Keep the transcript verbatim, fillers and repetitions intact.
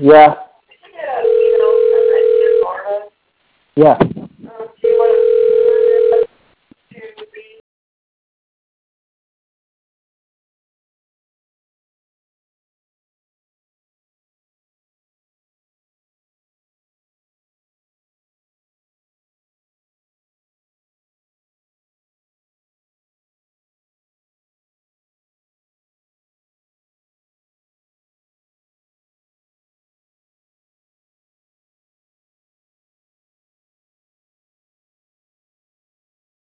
Yeah. Did you get an email from that kid Marvel? Yeah.